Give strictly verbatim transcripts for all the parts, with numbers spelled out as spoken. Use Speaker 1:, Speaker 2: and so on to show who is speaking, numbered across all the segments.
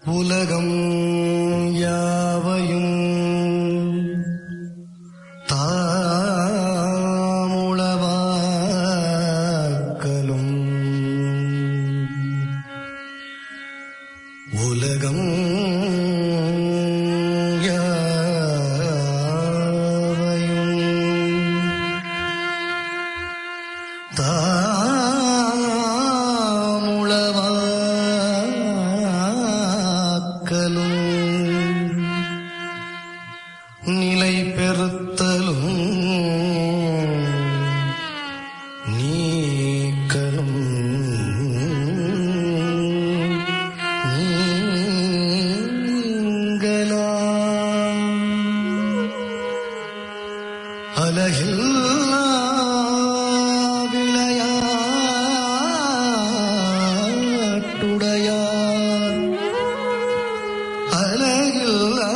Speaker 1: உலகம் யாவையும் தாமுளவாக்கலும் உலகம் நிலை பெறுத்தலும் நீக்கலும் நீங்கலாம் அலகில்லா விளையாட்டுடையார் அலகில்லா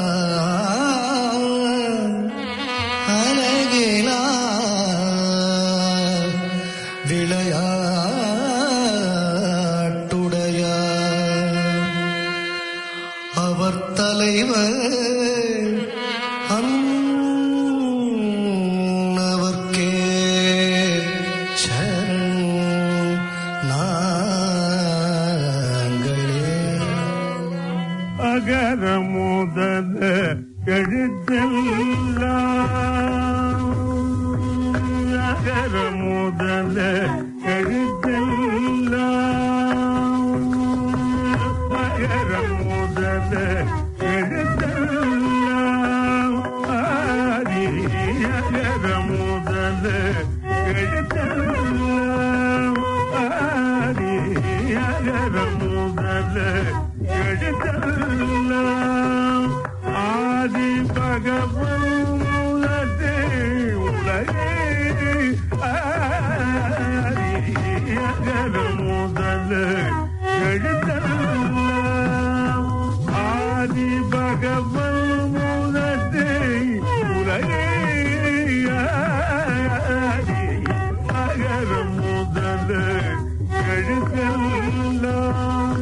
Speaker 1: அவர் தலைவர் அன்னவர்க்கே சரண் நாங்களே.
Speaker 2: அகர முதல எழுத்தெல்லாம் அகர முதல எழுத்தெல்லாம் அகர முதல எழுத்தெல்லாம் ஆதி அகர முதல எழுத்தெல்லாம் ஆதி அகர முதல எழுத்தெல்லாம் ஆதி பகவன் மூலத்தே உலகே ஆதி அகர முதல எழுத்தெல்லாம் ஆதி பகவன் மூலத்தே உலகே ஆதி அகர முதல எழுத்தெல்லாம்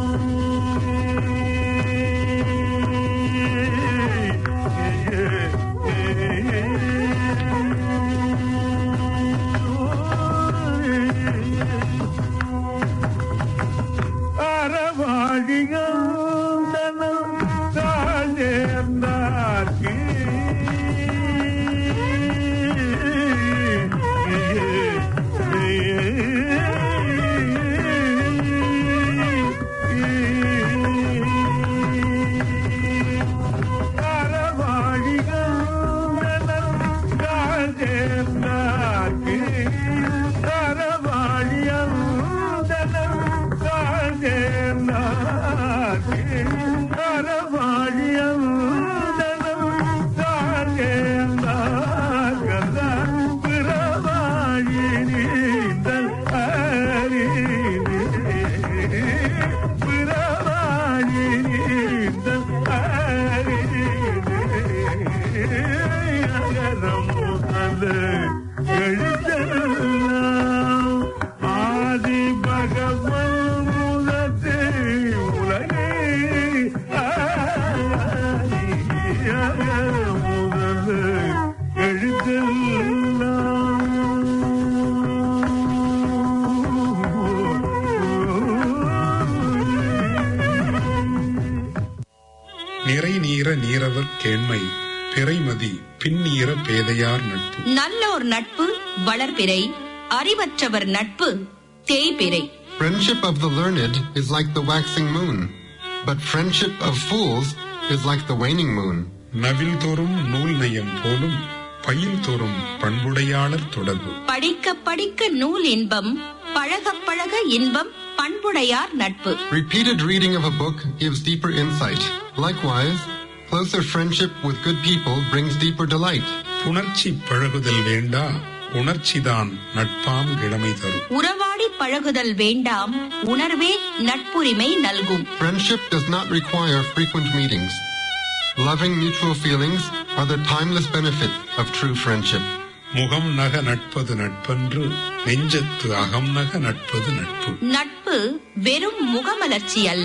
Speaker 3: நிறை நீர நீரவர் கேண்மை பிறைமதி பின்னீர பேதையார் நட்பு.
Speaker 4: நல்லோர் நட்பு வளர்பிறை, அறிவற்றவர் நட்பு தேய்பிறை.
Speaker 5: Friendship of the learned is like the waxing moon, but friendship of fools is like the waning moon.
Speaker 3: நவில் தோறும் நூல் நயம் போலும் பயில் தோறும் பண்புடையாளர் தொடர்பு.
Speaker 4: படிக்க படிக்க நூல் இன்பம், பழக பழக இன்பம் பண்புடையார் நட்பு.
Speaker 5: Repeated reading of a book gives deeper insight. Likewise, closer friendship with good people brings deeper delight.
Speaker 3: புணர்ச்சி பழகுதல் வேண்டா, உணர்ச்சிதான் நட்பாம் இளமை தரும்.
Speaker 4: உறவாடி பழகுதல் வேண்டாம், உணர்வே நட்புரிமை நல்கும்.
Speaker 5: Friendship does not require frequent meetings. Loving mutual feelings are the timeless benefit of true friendship.
Speaker 3: முகம் நக நட்பது நட்பன்று, நெஞ்சத்து அகம் நக நட்பது நட்பு.
Speaker 4: நட்பு வெறும் முகமலர்ச்சி அல்ல,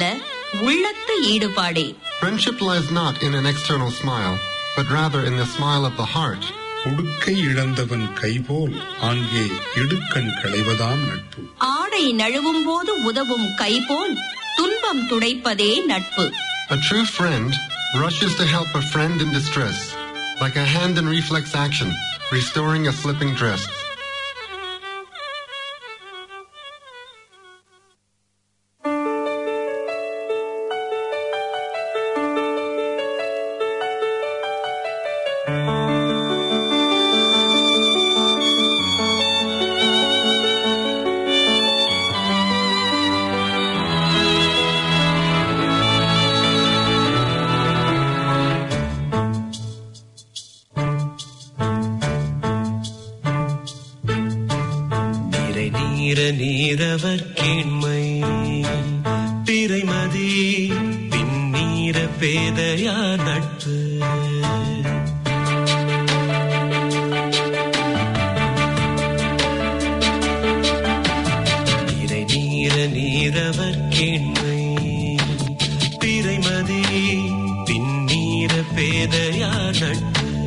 Speaker 4: உள்ளத்து ஈடுபாடே.
Speaker 5: Friendship lies not in an external smile, but rather in the smile of the heart.
Speaker 3: உடுக்கை இழந்தவன் கைபோல் ஆங்கே இடுக்கண் களைவதாம் நட்பு.
Speaker 4: ஆடை நழுவும் போது உதவும் கைபோல் துன்பம் துடைப்பதே நட்பு.
Speaker 5: A true friend rushes to help a friend in distress, like a hand in reflex action, restoring a slipping dress.
Speaker 6: நீரவர் கேண்மை பிறைமதி பின்னீர பேதையா நட்பு. நீரை நீர நீரவர் கேண்மை பிறைமதி பின்னீர பேதையா நட்பு.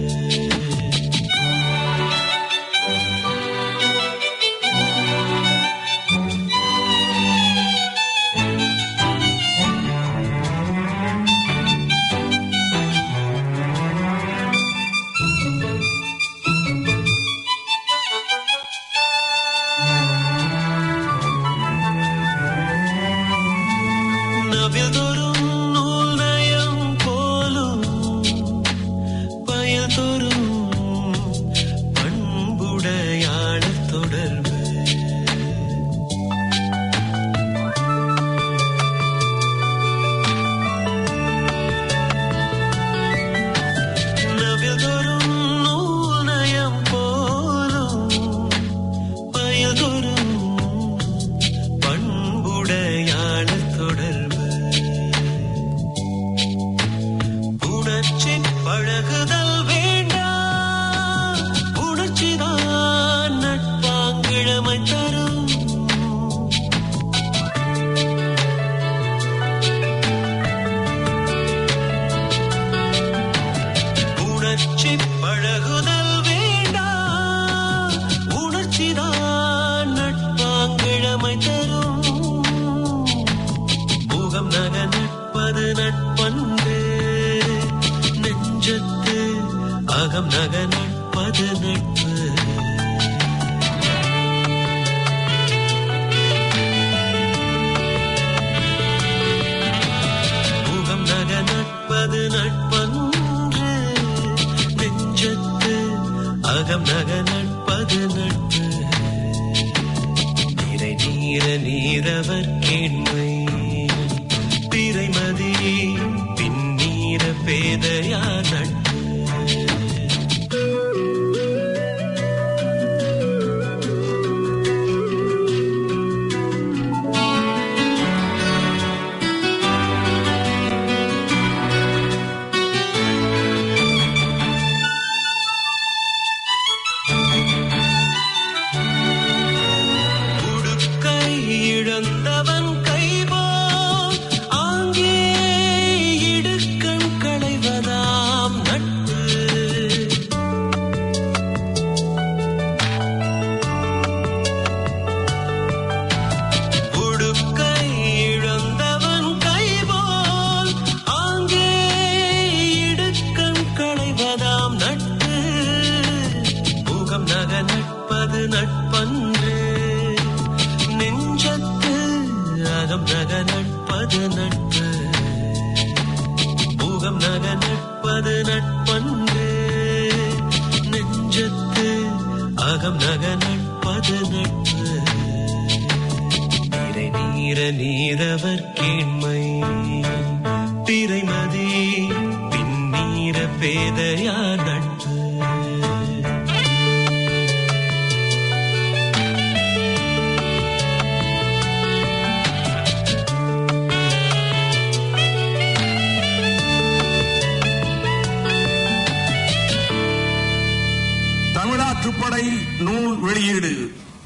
Speaker 2: தமிழாற்றுப்படை நூல் வெளியீடு.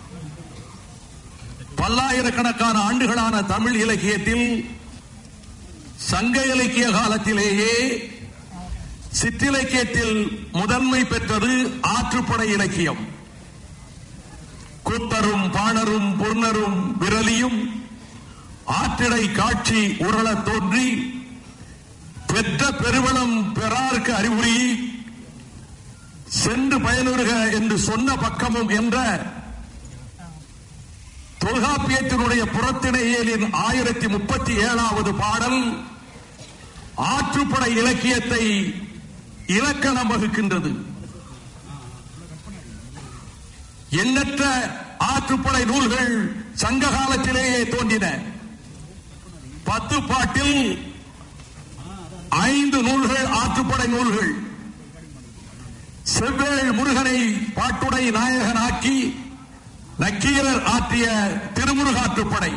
Speaker 2: பல்லாயிரக்கணக்கான ஆண்டுகளான தமிழ் இலக்கியத்தில் சங்க இலக்கிய காலத்திலேயே சிற்றிலக்கியத்தில் முதன்மை பெற்றது ஆற்றுப்படை இலக்கியம். கூத்தரும் பாணரும் பொன்னரும் விரலியும் ஆற்றிடை காட்சி உரளத் தோன்றி பெற்ற பெருவளம் பெறார்க்கு அறிவுரி சென்று பயனுறுக என்று சொன்ன பக்கமும் என்ற தொல்காப்பியத்தினுடைய புறத்திணையலின் ஆயிரத்தி முப்பத்தி ஏழாவது பாடல் ஆற்றுப்படை இலக்கியத்தை இலக்கணம் வகுக்கின்றது. எண்ணற்ற ஆற்றுப்படை நூல்கள் சங்க காலத்திலேயே தோன்றின. பத்து பாட்டில் ஐந்து நூல்கள் ஆற்றுப்படை நூல்கள். செவ்வேள் முருகனை பாட்டுடை நாயகனாக்கி நக்கீரர் ஆற்றிய திருமுருகாற்றுப்படை.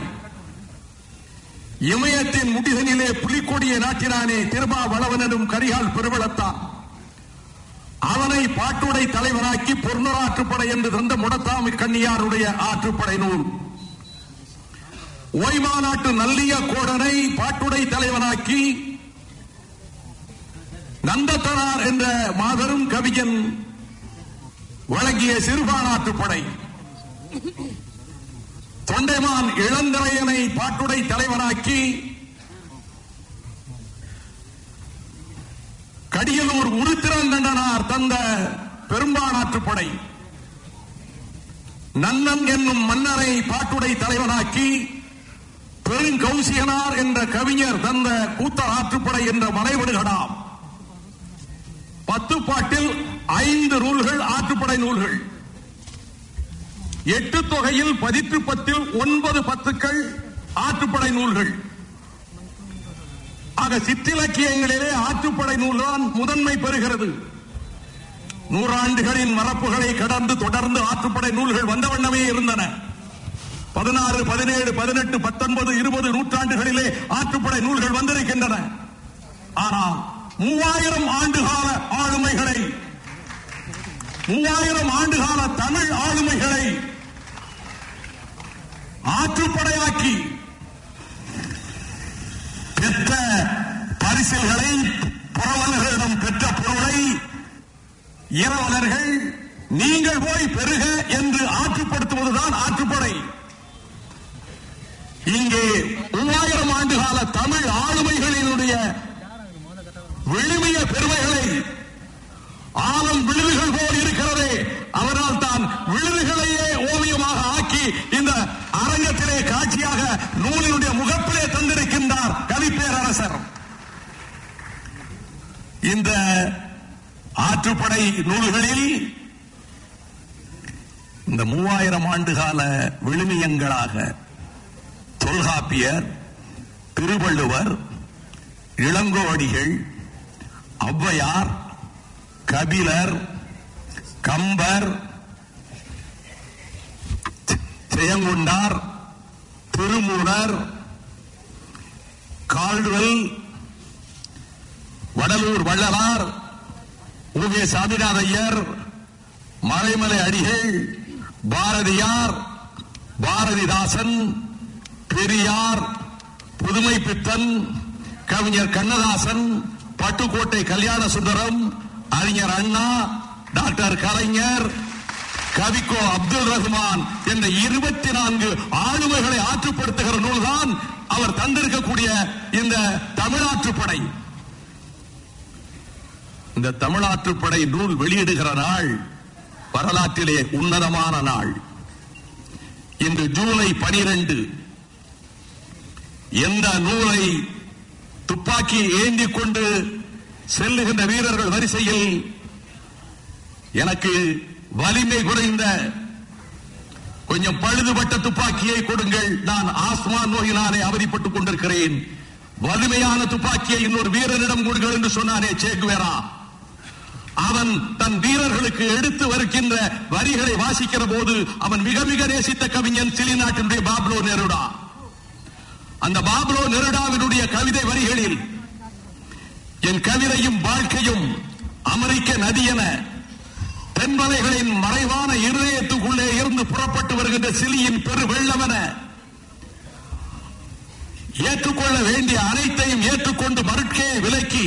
Speaker 2: இமயத்தின் முடிதனிலே புலிக்கொடியை நாட்டினானே திருமாவளவனும் கரிகால் பெருவளத்தான், அவனை பாட்டுடை தலைவனாக்கி பொருணராற்றுப்படை என்று தந்த முடத்தாமி கண்ணியாருடைய ஆற்றுப்படை நூல். ஓய்மாநாட்டு நல்லிய கோடனை பாட்டுடை தலைவனாக்கி நந்தத்தனார் என்ற மாபெரும் கவிஞன் வழங்கிய சிறுபானாற்றுப்படை. தொண்டைமான் இளந்திரையனை பாட்டுடை தலைவனாக்கி கடியலூர் உருத்திரங்கண்டனார் தந்த பெரும்பானாற்றுப்படை. நன்னன் என்னும் மன்னரை பாட்டுடை தலைவனாக்கி பெருங்கௌசியனார் என்ற கவிஞர் தந்த கூத்தர் ஆற்றுப்படை என்ற மலைவிடுகடாம். பத்து பாட்டில் ஐந்து நூல்கள் ஆற்றுப்படை நூல்கள். எட்டு தொகையில் பதிற்று பத்தில் ஒன்பது பத்துக்கள் ஆற்றுப்படை நூல்கள். ஆக சிற்றிலக்கியங்களிலே ஆற்றுப்படை நூல்தான் முதன்மை பெறுகிறது. நூறாண்டுகளின் மரபுகளை கடந்து தொடர்ந்து ஆற்றுப்படை நூல்கள் வந்த வண்ணமே இருந்தன. பதினாறு பதினேழு பதினெட்டு பத்தொன்பது இருபது நூற்றாண்டுகளிலே ஆற்றுப்படை நூல்கள் வந்திருக்கின்றன. ஆனால் மூவாயிரம் ஆண்டுகால ஆளுமைகளை மூவாயிரம் ஆண்டுகால தமிழ் ஆளுமைகளை ஆற்றுப்படையாக்கி பெற்ற பரிசில்களை புரவலர்களிடம் பெற்ற பொருளை இரவலர்கள் நீங்கள் போய் பெறுக என்று ஆற்றுப்படுத்துவதுதான் ஆற்றுப்படை. இங்கே மூவாயிரம் ஆண்டுகால தமிழ் ஆளுமைகளினுடைய விழுமிய பெருமைகளை ஆலம் விழுதுகள் போல் இருக்கிறதே, அவரால் தான் விழுதுகளையே ஓவியமாக ஆக்கி இந்த அரங்கத்திலே காட்சியாக நூலினுடைய முகப்பிலே தந்திருக்கின்றார் கவிப்பேரரசர். இந்த ஆற்றுப்படை நூல்களில் இந்த மூவாயிரம் ஆண்டுகால விழுமியங்களாக தொல்காப்பியர், திருவள்ளுவர், இளங்கோவடிகள், ஔவையார், கபிலர், கம்பர், ஜெயங்கொண்டார், திருமூலர், கால்டுவெல், வடலூர் வள்ளலார், ஊவே சாமிநாதையர், மலைமலை அடிகள், பாரதியார், பாரதிதாசன், பெரியார், புதுமை பித்தன், கவிஞர் கண்ணதாசன், பட்டுக்கோட்டை கல்யாண சுந்தரம், அறிஞர் அண்ணா, டாக்டர் கலைஞர், கவிக்கோ அப்துல் ரஹ்மான் என்ற இருபத்தி நான்கு ஆளுமைகளை ஆற்றுப்படுத்துகிற நூல்தான் அவர் தந்திருக்கக்கூடிய இந்த தமிழாற்றுப்படை. இந்த தமிழாற்றுப்படை நூல் வெளியிடுகிற நாள் வரலாற்றிலே உன்னதமான நாள். இன்று ஜூலை பனிரெண்டு. எந்த நூலை துப்பாக்கி ஏந்திக் கொண்டு செல்லுகின்ற வீரர்கள் வரிசையில் எனக்கு வலிமை குறைந்த கொஞ்சம் பழுதுபட்ட துப்பாக்கியை கொடுங்கள், நான் ஆஸ்மா நோயினாலே அவதிப்பட்டுக் கொண்டிருக்கிறேன், வலிமையான துப்பாக்கியை இன்னொரு வீரரிடம் கொடுங்கள் என்று சொன்னானே சேகுவேரா. அவன் தன் வீரர்களுக்கு எடுத்து வருகின்ற வரிகளை வாசிக்கிற போது அவன் மிக மிக நேசித்த கவிஞன் சிலி நாட்டினுடைய பாப்லோ நெருடா. அந்த பாப்லோ நெருடாவினுடைய கவிதை வரிகளில் என் கவிதையும் வாழ்க்கையும் அமெரிக்க நதி என தென்மலைகளின் மறைவான இருதயத்துக்குள்ளே இருந்து புறப்பட்டு வருகின்ற சிலியின் பெரு வெள்ளமென ஏற்றுக்கொள்ள வேண்டிய அனைத்தையும் ஏற்றுக்கொண்டு மறுக்கே விலக்கி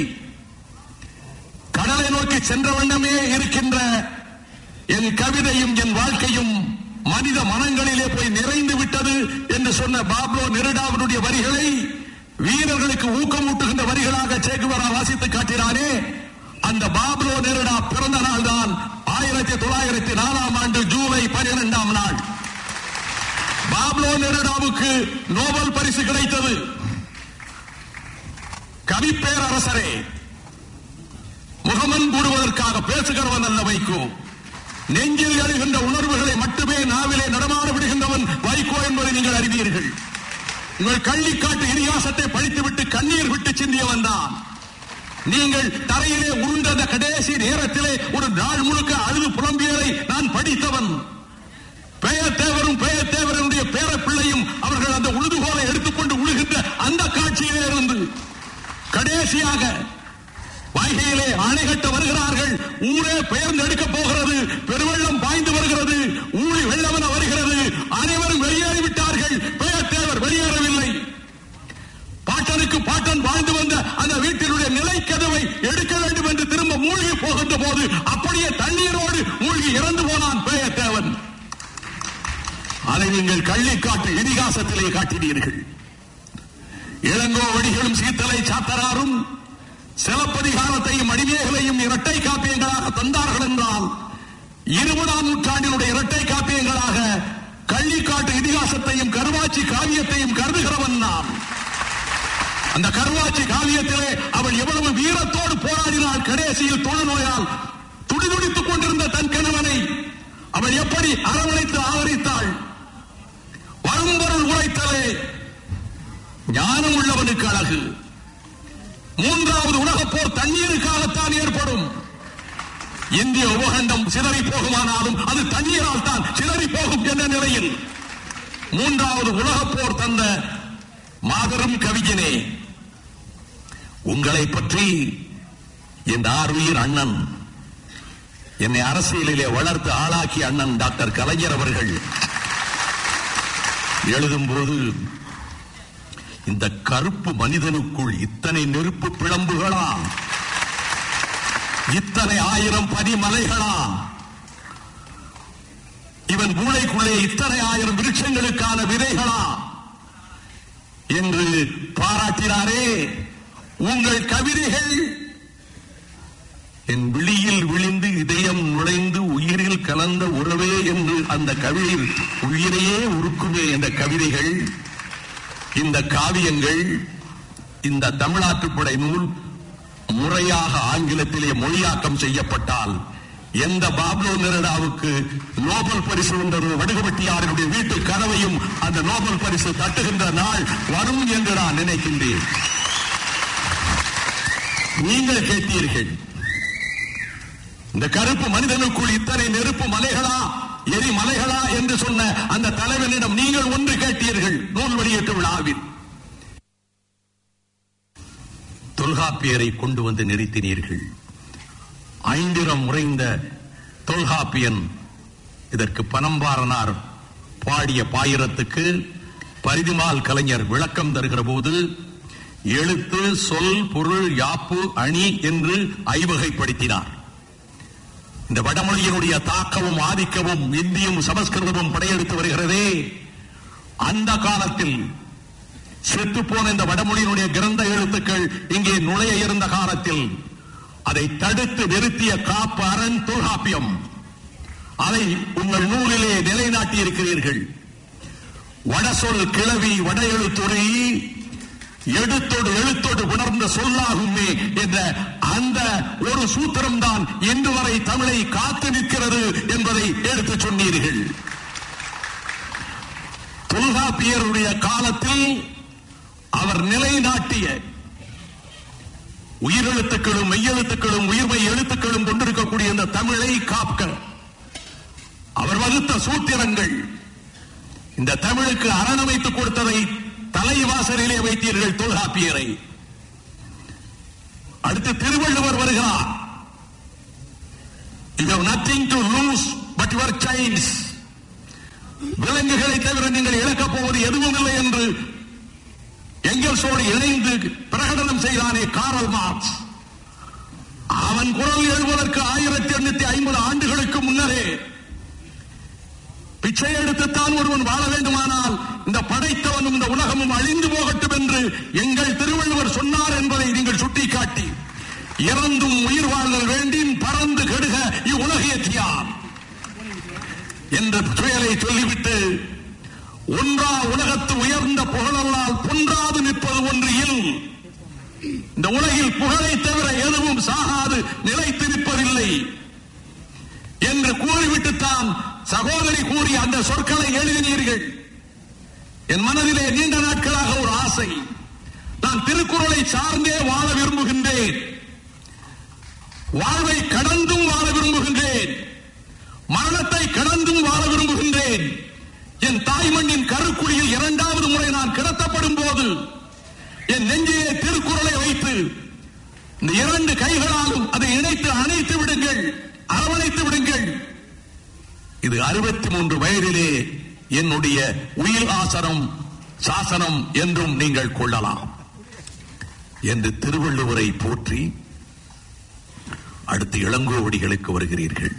Speaker 2: கடலை நோக்கி சென்ற வண்ணமே இருக்கின்ற என் கவிதையும் என் வாழ்க்கையும் மனித மனங்களிலே போய் நிறைந்து விட்டது என்று சொன்ன பாப்லோ நெருடாவினுடைய வரிகளை வீரர்களுக்கு ஊக்கமூட்டுகின்ற வரிகளாக சேகுவரா வாசித்து காட்டினாரே. அந்த பாப்லோ நெருடா பிறந்த நாள் தான் ஆயிரத்தி தொள்ளாயிரத்தி நாலாம் ஆண்டு ஜூலை பனிரெண்டாம் நாள். பாப்லோ நெருடாவுக்கு நோபல் பரிசு கிடைத்தது. கவி பேரரசரே, முகமன் கூடுவதற்காக பேசுகிறவன் அல்ல வைகோ. நெஞ்சில் எழுகின்ற உணர்வுகளை மட்டுமே நாவிலே நடமாட விடுகின்றவன் வைகோ என்பதை நீங்கள் அறிவீர்கள். உங்கள் கள்ளிக்காட்டு இதிகாசத்தை படித்துவிட்டு கண்ணீர் விட்டு சிந்தியவன் தான். நீங்கள் தரையிலே உருண்ட கடைசி நேரத்திலே ஒரு நாள் முழுக்க அழுது புலம்பியதை நான் படித்தவன். பெயர்த்தேவரும் பெயர்த்தேவருடைய பேரப்பிள்ளையும் அவர்கள் அந்த உழுதுகோலை எடுத்துக்கொண்டு உழுகின்ற அந்த காட்சியிலே இருந்து கடைசியாக வைகையிலே அணை கட்ட வருகிறார்கள். ஊரே பெயர்ந்து எடுக்கப் போகிறது. பெருவெள்ளம் பாய்ந்து வருகிறது. ஊழி வெள்ளமென வருகிறது. அனைவரும் வெளியேறிவிட்டார்கள். பெயர்த்தேவர் வெளியேறவில்லை. பாட்டனுக்கு பாட்டன் வாழ்ந்து வந்த அந்த வீட்டினுடைய நிலை கதவை எடுக்க வேண்டும் என்று திரும்ப மூழ்கி போகின்ற போது அப்படியே தண்ணீரோடு மூழ்கி இறந்து போனான் பெயர்த்தேவன். அதை நீங்கள் கள்ளிக்காட்டு இதிகாசத்திலே காட்டினீர்கள். இளங்கோவடிகளும் சீத்தலை சாத்தராரும் சிலப்பதிகாரத்தையும் மணிமேகலையும் இரட்டை காப்பியங்களாக தந்தார்கள் என்றால் இருபதாம் நூற்றாண்டினுடைய இரட்டை காப்பியங்களாக கள்ளிக்காட்டு இதிகாசத்தையும் கருவாச்சி காவியத்தையும் கருதுகிறவன் நான். அந்த கருவாச்சி காவியத்திலே அவள் எவ்வளவு வீரத்தோடு போராடினாள். கடைசியில் தொழுநோயால் துடிதுடித்துக் கொண்டிருந்த தன் கணவனை அவள் எப்படி அரவணைத்து ஆதரித்தாள். வரும்பொருள் உரைத்தலே ஞானம் உள்ளவனுக்கு அழகு. மூன்றாவது உலகப் போர் தண்ணீருக்காகத்தான் ஏற்படும். இந்திய உபகண்டம் சிதறி போகுமானாலும் அது தண்ணீரால் தான் சிதறி போகும் என்ற நிலையில் மூன்றாவது உலகப் போர் தந்த மாபெரும் கவிஞனே, உங்களை பற்றி என் ஆர்வீர் அண்ணன், என்னை அரசியலிலே வளர்த்து ஆளாக்கிய அண்ணன் டாக்டர் கலைஞர் அவர்கள் எழுதும்போது, இந்த கருப்பு மனிதனுக்குள் இத்தனை நெருப்பு பிளம்புகளா, இத்தனை ஆயிரம் பனிமலைகளா, இவன் மூளைக்குள்ளே இத்தனை ஆயிரம் விருட்சங்களுக்கான விதைகளா என்று பாராட்டினாரே. உங்கள் கவிதைகள் என் விழியில் விழுந்து இதயம் நுழைந்து உயிரில் கலந்த உறவே என்று அந்த கவிதையில் உயிரையே உருக்குமே என்ற கவிதைகள், இந்த காவியங்கள், இந்த தமிழாற்றுப்படை நூல் முறையாக ஆங்கிலத்திலே மொழியாக்கம் செய்யப்பட்டால் எந்த பாப்லோ நெருடாவுக்கு நோபல் பரிசு வென்ற வடுகபட்டியாருடைய வீட்டு கனவையும் அந்த நோபல் பரிசு தட்டுகின்ற நாள் வரும் என்று நான் நினைக்கின்றேன். நீங்கள் கேட்டீர்கள், இந்த கருப்பு மனிதனுக்குள் இத்தனை நெருப்பு மலைகளா, எரி மலைகளா என்று சொன்ன அந்த தலைவனிடம் நீங்கள் ஒன்று கேட்டீர்கள் நூல் வெளியீட்டு விழாவில். தொல்காப்பியரை கொண்டு வந்து நிறுத்தினீர்கள். ஐந்திரம் உறைந்த தொல்காப்பியன் இதற்கு பனம்பாரனார் பாடிய பாயிரத்துக்கு பரிதிமால் கலைஞர் விளக்கம் தருகிற போது எழுத்து, சொல், பொருள், யாப்பு, அணி என்று ஐவகைப்படுத்தினார். இந்த வடமொழியினுடைய தாக்கமும் ஆதிக்கமும் இந்தியும் சமஸ்கிருதமும் படையெடுத்து வருகிறதே, அந்த காலத்தில் செத்துப்போன இந்த வடமொழியினுடைய கிரந்த எழுத்துக்கள் இங்கே நுழைய இருந்த காலத்தில் அதை தடுத்து நிறுத்திய காப்பு அரண் தொல்காப்பியம். அதை உங்கள் நூலிலே நிலைநாட்டி இருக்கிறீர்கள். வடசொல் கிளவி வட எழுத்துறை எழுத்தோடு எழுத்தோடு உணர்ந்த சொல்லாகுமே என்ற அந்த ஒரு சூத்திரம் தான் இன்று வரை தமிழை காத்து நிற்கிறது என்பதை எடுத்துச் சொன்னீர்கள். தொல்காப்பியருடைய காலத்தில் அவர் நிலைநாட்டிய உயிரெழுத்துக்களும் மெய்யெழுத்துக்களும் உயிர்மை எழுத்துக்களும் கொண்டிருக்கக்கூடிய இந்த தமிழை காக்க அவர் வகுத்த சூத்திரங்கள் இந்த தமிழுக்கு அரணமைத்துக் கொடுத்ததை தலைவாசலிலே வைத்தீர்கள் தொல்காப்பியரை. அடுத்து திருவள்ளுவர் வருகிறார். You have nothing to lose but your chains. விலங்குகளை தவிர நீங்கள் இழக்கப் போவது எதுவும் இல்லை என்று எங்கெல்ஸோடு இணைந்து பிரகடனம் செய்தானே காரல் மார்க்ஸ், அவன் குரல் எழுவதற்கு ஆயிரத்தி எண்ணூத்தி ஐம்பது ஆண்டுகளுக்கு முன்னரே பிச்சை எடுத்துத்தான் ஒருவன் வாழ வேண்டுமானால் இந்த படைத்தவனும் இந்த உலகமும் அழிந்து போகட்டும் என்று எங்கள் திருவள்ளுவர் சொன்னார் என்பதை நீங்கள் சுட்டிக்காட்டி, இறந்தும் உயிர் வாழ்தல் வேண்டின் பறந்து கெடுக இவ்வுலகியற்றியார் என்ற துயலை சொல்லிவிட்டு, ஒன்றா உலகத்து உயர்ந்த புகழல்லால் பொன்றாது நிற்பது ஒன்று இல், இந்த உலகில் புகழை தவிர எதுவும் சாகாது நிலைத்து நிற்பதில்லை என்று கூறிவிட்டுத்தான் சகோதரி கூறிய அந்த சொற்களை எழுதினீர்கள். என் மனதிலே நீண்ட நாட்களாக ஒரு ஆசை, நான் திருக்குறளை சார்ந்தே வாழ விரும்புகின்றேன், வாழ்வை கடந்தும் வாழ விரும்புகின்றேன், மரணத்தை கடந்தும் வாழ விரும்புகின்றேன். என் தாய்மண்ணின் கருக்குழியில் இரண்டாவது முறை நான் கிடத்தப்படும் போது என் நெஞ்சிலே திருக்குறளை வைத்து இந்த இரண்டு கைகளாலும் அதை இணைத்து அணைத்து விடுங்கள், அரவணைத்து விடுங்கள். இது அறுபத்தி மூன்று வயதிலே என்னுடைய உயிர் ஆசனம் சாசனம் என்றும் நீங்கள் கொள்ளலாம் என்று திருவள்ளுவரை போற்றி அடுத்து இளங்கோவடிகளுக்கு வருகிறீர்கள்.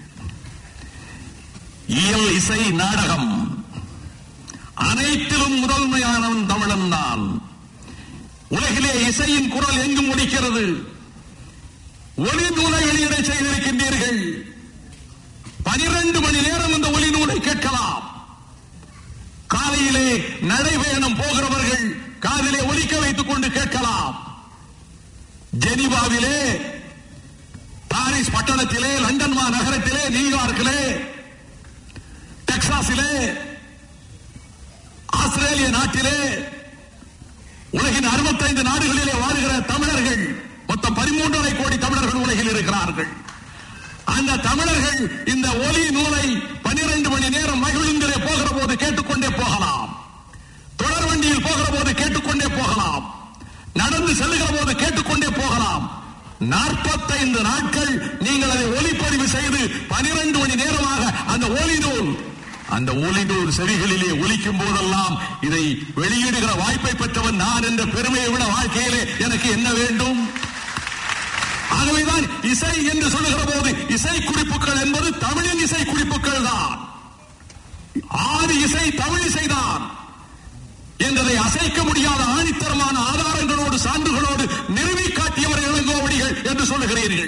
Speaker 2: இயல் இசை நாடகம் அனைத்திலும் முதன்மையானவன் தமிழன் தான். உலகிலே இசையின் குரல் எங்கும் ஒலிக்கிறது. ஒலி நூலை வெளியிட செய்திருக்கின்றீர்கள். பனிரெண்டு மணி நேரம் இந்த ஒலி நூலை கேட்கலாம். காலையிலே நடைபயணம் போகிறவர்கள் காதிலே ஒலிக்க வைத்துக் கொண்டு கேட்கலாம். ஜெனீவாவிலே, பாரிஸ் பட்டணத்திலே, லண்டன் நகரத்திலே, நியூயார்க்கிலே, டெக்சாஸிலே, ஆஸ்திரேலிய நாட்டிலே, உலகின் அறுபத்தைந்து நாடுகளிலே வாழ்கிற தமிழர்கள் மொத்தம் பதிமூன்றரை கோடி தமிழர்கள் உலகில் இருக்கிறார்கள். அந்த தமிழர்கள் இந்த ஒலி நூலை பனிரெண்டு மணி நேரம் மகிழ்ந்திலே போகிற போது கேட்டுக்கொண்டே போகலாம், தொடர் வண்டியில் போகிற போது கேட்டுக்கொண்டே போகலாம், நடந்து செல்லுகிற போது கேட்டுக்கொண்டே போகலாம். நாற்பத்தைந்து நாட்கள் நீங்கள் அதை ஒலிப்பதிவு செய்து பனிரெண்டு மணி நேரமாக அந்த ஒலி நூல் அந்த ஒலி நூல் செவிகளிலே ஒலிக்கும் போதெல்லாம் இதை வெளியிடுகிற வாய்ப்பை பெற்றவன் நான் என்ற பெருமையை விட வாழ்க்கையிலே எனக்கு என்ன வேண்டும்? ஆகவேதான் இசை என்று சொல்லுகிற போது இசை குறிப்புகள் என்பது தமிழின் இசை குறிப்புகள் தான். ஆதி இசை தமிழ் இசைதான் என்பதை அசைக்க முடியாத ஆணித்தரமான ஆதாரங்களோடு சான்றுகளோடு நிறுவி காட்டியவர் இளங்கோவடிகள் என்று சொல்லுகிறீர்கள்.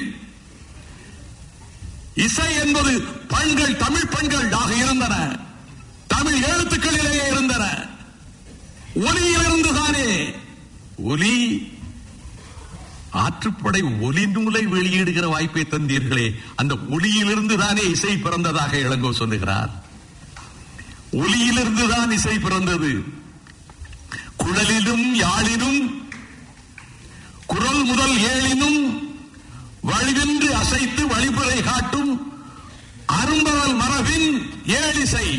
Speaker 2: இசை என்பது பண்கள் தமிழ் பண்கள் ஆக இருந்தன, தமிழ் எழுத்துக்களிலேயே இருந்தன. ஒலியிலிருந்துதானே ஒலி ஆற்றுப்படை ஒலி நூலை வெளியிடுகிற வாய்ப்பை தந்தீர்களே, அந்த ஒலியிலிருந்து தானே இசை பிறந்ததாக இளங்கோ சொல்லுகிறார். ஒலியிலிருந்துதான் இசை பிறந்தது. குழலிலும் யாழினும் குரல் முதல் ஏழினும் வழிவென்று அசைத்து வழிபுரை காட்டும் அரும்பவல் மரபின் ஏழிசை.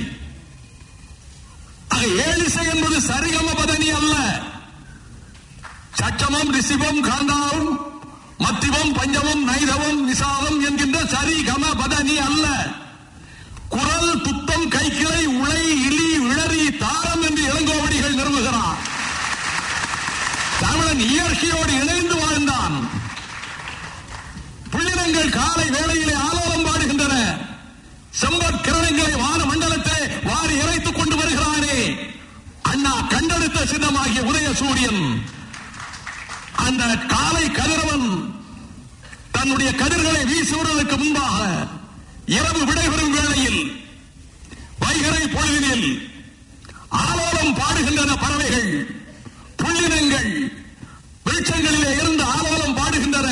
Speaker 2: ஏழிசை என்பது சரிகம பதனி அல்ல. சட்டமம், ரிசிபம், காந்தாவும், மத்திவம், பஞ்சமம், நைதவம், நிசாதம் என்கின்ற சரிகம பதனி அல்ல. குரல், துத்தம், கைக்கிளை, உளை, இலி, விளரி, தாரம் என்று இளங்கோவடிகள் நிறுவுகிறார். தமிழன் இயற்கையோடு இணைந்து வாழ்ந்தான். புள்ளினங்கள் காலை வேளையிலே ஆலோலம் பாடுகின்றன. செம்பற் கிரணங்களை வான மண்டலத்தை வாரி இறைத்துக் கொண்டு வருகிறானே அண்ணா கண்டெடுத்த சின்னமாகிய உதய சூரியன். அந்த காலை கதிரவன் தன்னுடைய கதிர்களை வீசுவதற்கு முன்பாக இரவு விடைபெறும் வேளையில் வைகரை பொழுதினில் ஆலோலம் பாடுகின்றன பறவைகள், புள்ளினங்கள் விருட்சங்களிலே இருந்து ஆலோலம் பாடுகின்றன.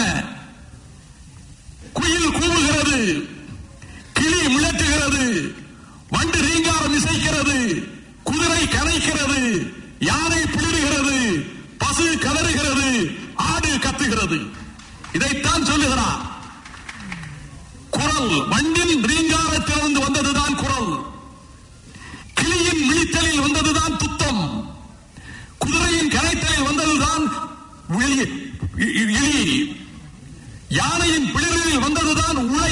Speaker 2: குயில் கூவுகிறது, கிளி முழட்டுகிறது, வண்டு ரீங்காரம் இசைக்கிறது, குதிரை கனைக்கிறது, யானை பிளிறுகிறது, பசு கதறுகிறது, ஆடு கத்துகிறது. இதைத்தான் சொல்லுகிறார். குரல் வண்டின் ரீங்காரத்திலிருந்து வந்ததுதான் குரல், கிளியின் விழித்தலில் வந்ததுதான் துத்தம், குதிரையின் கனைத்தலில் வந்ததுதான் இழி, யானையின் பிளிரில் வந்ததுதான் உளை,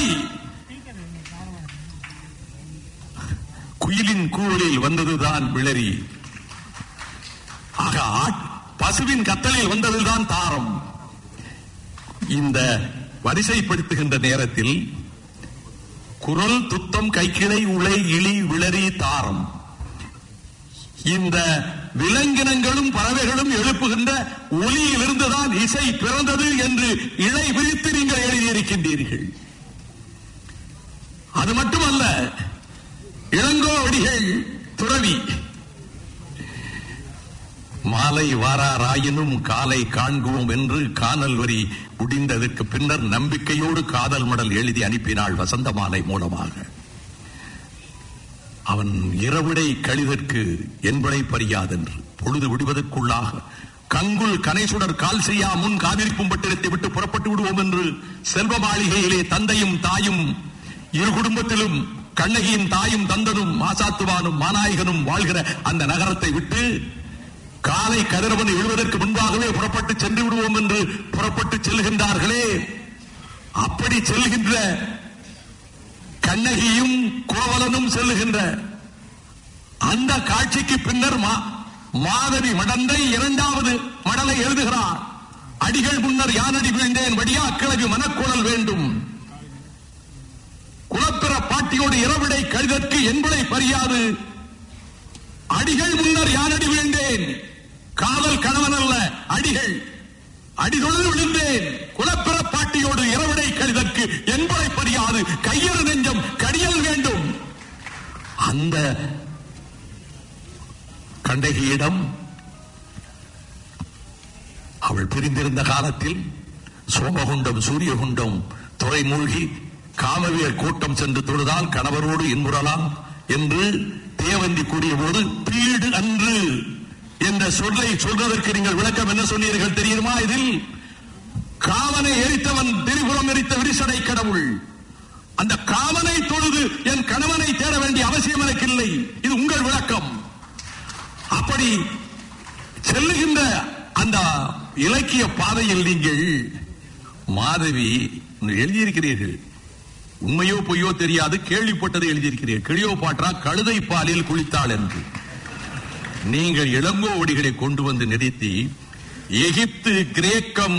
Speaker 2: குயிலின் கூவலில் வந்ததுதான் விளரி. ஆக பசுவின் கத்தலில் வந்ததுதான் தாரம். இந்த வரிசைப்படுத்துகின்ற நேரத்தில் குரல், துத்தம், கைக்கிளை, உலை, இழி, விளரி, தாரம், இந்த விலங்கினங்களும் பறவைகளும் எழுப்புகின்ற ஒலியிலிருந்துதான் இசை பிறந்தது என்று இழை விரித்து நீங்கள் எழுதியிருக்கின்றீர்கள். அது மட்டுமல்ல, இளங்கோவடிகள் துறவி மாலை வாராராயினும் காலை காண்குவோம் என்று காணல் வரி முடிந்ததற்கு பின்னர் நம்பிக்கையோடு காதல் மடல் எழுதி அனுப்பினாள் வசந்த மாலை மூலமாக. அவன் இரவிடை கழிதற்கு என்பனை பறியாதென்று பொழுது விடுவதற்குள்ளாக கங்குல் கனைசுடர் கால் செய்யா முன் காவிரிப்பும் பட்டிரத்தை விட்டு புறப்பட்டு விடுவோம் என்று செல்வ மாளிகையிலே தந்தையும் தாயும் இரு குடும்பத்திலும் கண்ணகியின் தாயும் தந்தனும் மாசாத்துவானும் மாநாயகனும் வாழ்கிற அந்த நகரத்தை விட்டு காலை கதிரவன் எழுவதற்கு முன்பாகவே புறப்பட்டு சென்று விடுவோம் என்று புறப்பட்டு செல்கின்றார்களே. அப்படி செல்கின்ற கண்ணகியும் கோவலனும் செல்லுகின்ற அந்த காட்சிக்கு பின்னர் மாதவி மடந்தை இரண்டாவது மடலை எழுதுகிறார். அடிகள் முன்னர் யானடி வீழ்ந்தேன் வடியா கிளவி மனக்குழல் வேண்டும், குலப்பிற பாட்டியோடு இரவிடை கழிதற்கு என்பதை பறியாது. அடிகள் முன்னர் யானடி வீழ்ந்தேன், காதல் கணவன் அல்ல அடிகள், அடிதொழில் விழுந்தேன், குலப்பிற பாட்டியோடு இரவிடை கழிதற்கு என்பதை பறியாது, கையறு நெஞ்சம் கடியல் வேண்டும். அந்த கண்ணகியிடம் அவள் பிரிந்திருந்த காலத்தில் சோமகுண்டம் சூரியகுண்டம் துறை மூழ்கி காமவியர் கூட்டம் சென்று தொழுதால் கணவரோடு இன்புறலாம் என்று தேவந்தி கூடிய போது பீடு அன்று என்ற சொல்லை சொல்வதற்கு நீங்கள் விளக்கம் என்ன சொன்னீர்கள் தெரியுமா? இதில் காமனை எரித்தவன் திரிபுரம் எரித்த விரிசடை கடவுள். அந்த காமனை தொழுது என் கணவனை தேட வேண்டிய அவசியம் எனக்கு இல்லை. இது உங்கள் விளக்கம். அப்படி செல்லுகின்ற அந்த இலக்கிய பாதையில் நீங்கள் மாதவி எழுதியிருக்கிறீர்கள். உண்மையோ பொய்யோ தெரியாது, கேள்விப்பட்டதை எழுதியிருக்கிறீர்கள். கிளியோபாட்ரா கழுதை பாலில் குளித்தாள் என்று. நீங்கள் இளங்கோவடிகளை கொண்டு வந்து நிறுத்தி எகிப்து, கிரேக்கம்,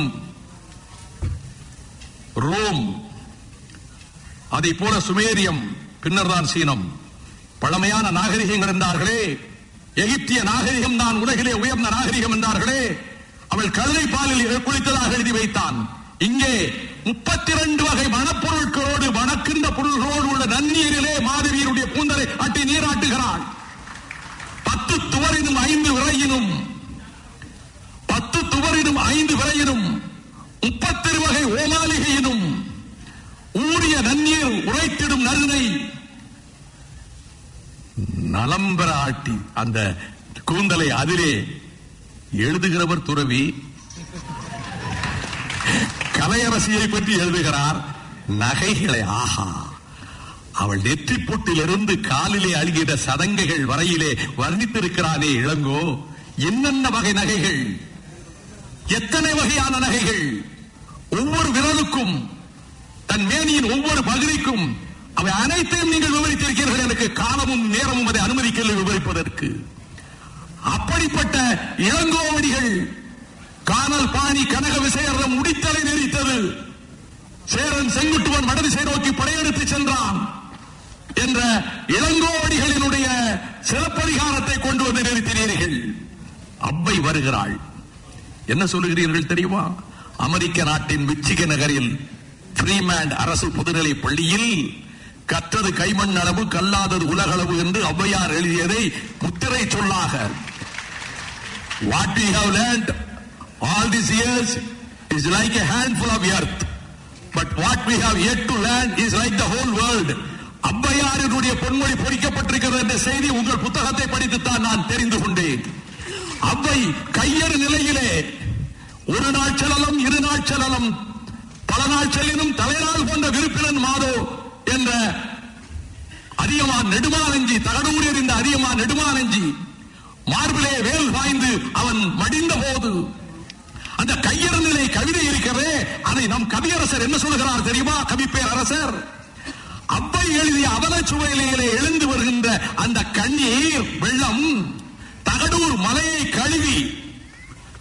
Speaker 2: ரோம், அதை போல சுமேரியம், பின்னர் தான் சீனம், பழமையான நாகரிகங்கள் என்றார்களே. எகிப்திய நாகரிகம் தான் உலகிலே உயர்ந்த நாகரிகம் என்றார்களே. அவள் கழுதை பாலில் குளித்ததாக எழுதி வைத்தான். இங்கே முப்பத்தி இரண்டு வகை மணப்பொருட்களோடு மணக்கின்ற பொருள்களோடு உள்ள நன்னீரிலே மாதவியருடைய கூந்தலை அட்டி நீராட்டுகிறாள். பத்து துவரினும் ஐந்து விரையினும் பத்து துவரினும் ஐந்து விரையினும் முப்பத்திரு வகை ஓமாளிகையினும் ஊறிய நன்னீர் உரைத்திடும் நறுனை நலம்பெற ஆட்டி அந்த கூந்தலை அதிலே எழுதுகிறவர் துறவி. கலையரசியை பற்றி எழுதுகிறார். நகைகளை ஆஹா, அவள் நெற்றி பொட்டிலிருந்து காலிலே அழுகிற சதங்கைகள் வரையிலே வர்ணித்திருக்கிறானே இளங்கோ. என்னென்ன வகை நகைகள், எத்தனை வகையான நகைகள், ஒவ்வொரு விரலுக்கும் தன் மேனியின் ஒவ்வொரு பகுதிக்கும் அவை அனைத்தையும் நீங்கள் விவரித்திருக்கிறீர்கள். எனக்கு காலமும் நேரமும் அதை அனுமதிக்கவில்லை விவரிப்பதற்கு. அப்படிப்பட்ட இளங்கோவடிகள் காணல் பாணி கனக விசையரம் முடித்தலை நெறித்தது. சேரன் செங்குட்டுவன் வடதிசை நோக்கி படையெடுத்து சென்றான் என்ற இளங்கோவடிகளினுடைய சிறப்பதிகாரத்தை கொண்டு வந்து நிறுத்தினீர்கள். அவ்வை வருகிறாள். என்ன சொல்லுகிறீர்கள் தெரியுமா? அமெரிக்க நாட்டின் மிச்சிக நகரில் ஃப்ரீமேன் அரசு பொதுநிலை பள்ளியில் கற்றது கைமண் அளவு கல்லாதது உலகளவு என்று ஔவையார் எழுதியதை முத்திரை சொல்லாக, what we have learned all these years is like a handful of earth, but what we have yet to learn is like the whole world. ஔவையாரினுடைய பொன்மொழி பொறிக்கப்பட்டிருக்கிறது என்ற செய்தி உங்கள் புத்தகத்தை படித்துத்தான் நான் தெரிந்து கொண்டேன். அவ்வை கையறு நிலையிலே ஒரு நாள் செலலம், இரு நாள் செலலம், பல நாள் செல்லினும் தலைநாள் கொண்ட விருப்பினன் மாதோ என்ற அதியமான் நெடுமானஞ்சி, தகடூர் எறிந்த அதியமான் நெடுமானஞ்சி மார்பிலே வேல் வாய்ந்து அவன் மடிந்த போது அந்த கையறு நிலை கவிதை இருக்கிறதே, அதை நம் கவியரசர் என்ன சொல்கிறார் தெரியுமா? கவிப்பேர் அரசர் அவ்வை எழுதிய அவலச்சுவையிலே எழுந்து வருகின்ற அந்த கண்ணீர் வெள்ளம் தகடூர் மலையை கழுவி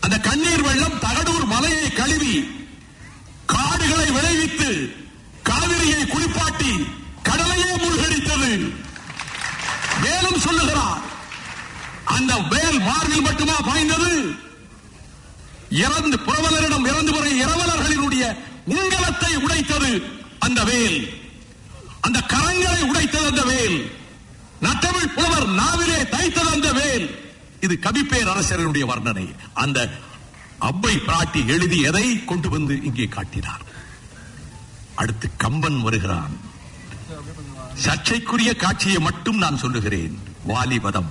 Speaker 2: அந்த கண்ணீர் வெள்ளம் தகடூர் மலையை கழுவி காடுகளை விளைவித்து காவிரியை குளிப்பாட்டி கடலையே மூழ்கடித்தது. மேலும் சொல்லுகிறார், அந்த வேல் மார்பில் மட்டுமா பாய்ந்தது? இறந்து புரவலரிடம் இறந்து வரை இரவலர்களினுடைய உங்கலத்தை உடைத்தது அந்த வேல். அந்த கரங்களை உடைத்தது அந்த வேல். நட்டமிழ் புலவர் நாவிலே தைத்தது அந்த வேல். இது கவிப்பேர் அரசருடைய வர்ணனை. அந்த அவ்வை பிராட்டி எழுதி எதை கொண்டு வந்து இங்கே காட்டினார். அடுத்து கம்பன் வருகிறான். சர்ச்சைக்குரிய காட்சியை மட்டும் நான் சொல்லுகிறேன். வாலிவதம்.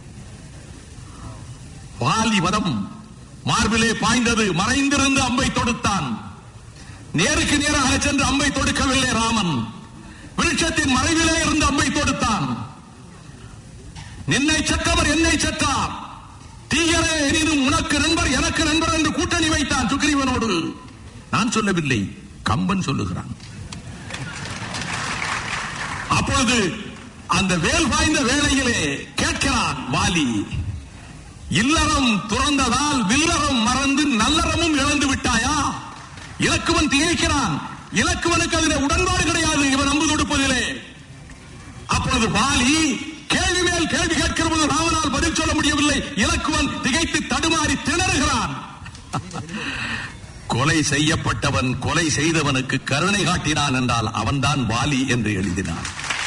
Speaker 2: வாலிவதம் மார்பிலே பாய்ந்தது. மறைந்திருந்து அம்பை தொடுத்தான். நேருக்கு நேராக சென்று அம்பை தொடுக்கவில்லை ராமன். விருட்சத்தின் மறைவிலே இருந்து அம்பை தொடுத்தான். நின்னை சற்றவர் என்னை சற்றார், தீயரே எனினும் உனக்கு நண்பர் எனக்கு நண்பர் என்று கூட்டணி வைத்தான் சுக்ரீவனோடு. நான் சொல்லவில்லை, கம்பன் சொல்லுகிறான். அப்பொழுது அந்த வேல் பாய்ந்த வேளையிலே கேட்கிறான் வாலி, இல்லறம் துறந்ததால் வில்லறம் மறந்து நல்லறமும் இழந்து விட்டாயா? இலக்குவன் திகைக்கிறான். இலக்குவனுக்கு அதில் உடன்பாடு கிடையாது இவன் அம்பு தொடுப்பதிலே. அப்பொழுது வாலி கேள்வி மேல் கேள்வி கேட்கிற போது ராவனால் பதில் சொல்ல முடியவில்லை. இலக்குவன் திகைத்து தடுமாறி திணறுகிறான். கொலை செய்யப்பட்டவன் கொலை செய்தவனுக்கு கருணை காட்டினான் என்றால் அவன்தான் வாலி என்று எழுதினான்.